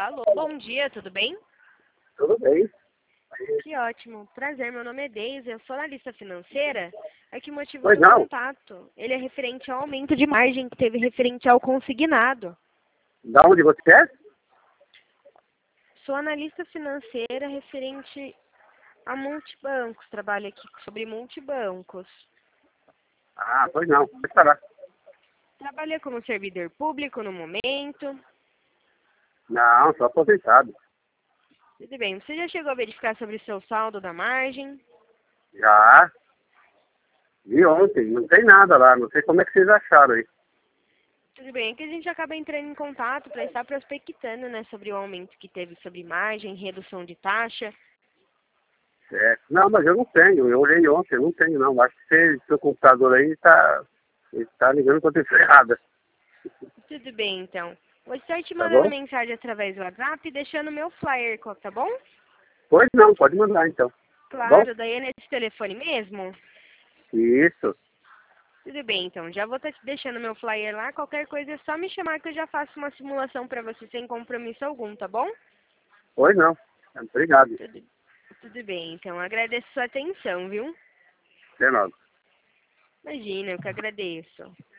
Alô, bom dia, tudo bem? Tudo bem. Que ótimo. Prazer, meu nome é Deise, eu sou analista financeira. Aqui o motivo Pois do meu não. contato. Ele é referente ao aumento de margem que teve referente ao consignado. Da onde você é? Sou analista financeira referente a multibancos. Trabalho aqui sobre multibancos. Ah, pois não. Pode falar. Trabalha como servidor público no momento. Não, sou aposentado. Tudo bem. Você já chegou a verificar sobre o seu saldo da margem? Já. Vi ontem. Não tem nada lá. Não sei como é que vocês acharam aí. Tudo bem, é que a gente acaba entrando em contato para estar prospectando, né, sobre o aumento que teve sobre margem, redução de taxa. É. Não, mas eu não tenho. Eu olhei ontem. Eu não tenho, não. Acho que seu computador aí está ligando com a pessoa errada. Tudo bem, então. Vou estar te Tá mandando bom? mensagem através do WhatsApp e deixando meu flyer, tá bom? Pois não. Pode mandar, então. Tá bom? Claro, daí é nesse telefone mesmo? Isso. Tudo bem, então. Já vou estar te deixando meu flyer lá. Qualquer coisa é só me chamar que eu já faço uma simulação para você sem compromisso algum, tá bom? Pois não. Obrigado. Tudo, tudo bem, então. Agradeço sua atenção, viu? Até logo. Imagina, eu que agradeço.